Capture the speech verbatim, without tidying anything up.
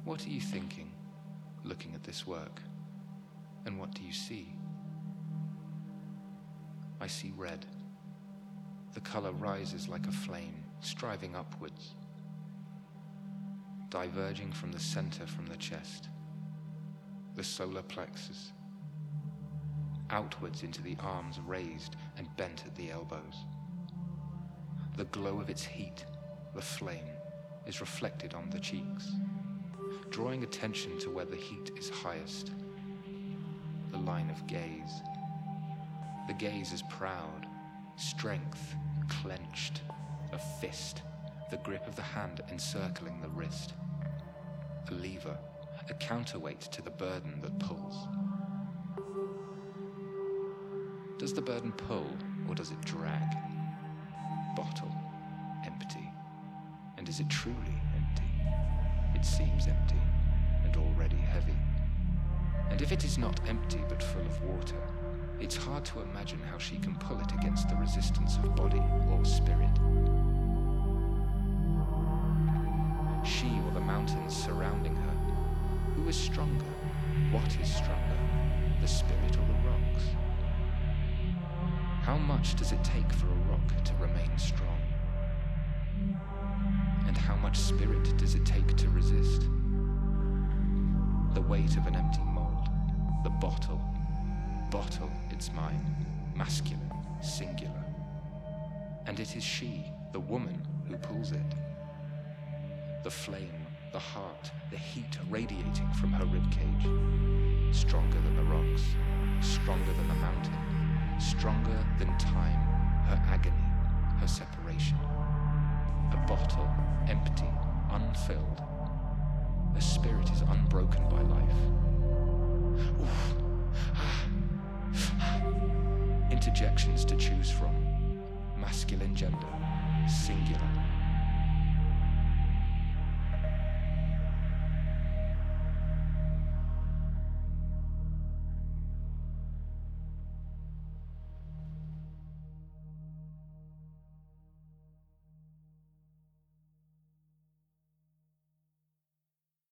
What are you thinking, looking at this work? And what do you see? I see red. The color rises like a flame, striving upwards, diverging from the center from the chest, the solar plexus, outwards into the arms raised and bent at the elbows. The glow of its heat, the flame, is reflected on the cheeks, drawing attention to where the heat is highest. The line of gaze. The gaze is proud, strength clenched, a fist, the grip of the hand encircling the wrist. A lever, a counterweight to the burden that pulls. Does the burden pull or does it drag? Bottle, empty. And is it truly empty? It seems empty and already heavy. And if it is not empty but full of water, it's hard to imagine how she can pull it against the resistance of body or spirit. She or the mountains surrounding her. Who is stronger? What is stronger? The spirit or the rocks? How much does it take for a rock to remain strong? And how much spirit does it take to resist? The weight of an empty mold, the bottle. Bottle, it's mine, masculine, singular. And it is she, the woman, who pulls it. The flame, the heart, the heat radiating from her ribcage. Stronger than the rocks, stronger than the mountain, stronger than time, her agony, her separation. A bottle, empty, unfilled. A spirit is unbroken by life. Oof. Interjections to choose from. Masculine gender, singular.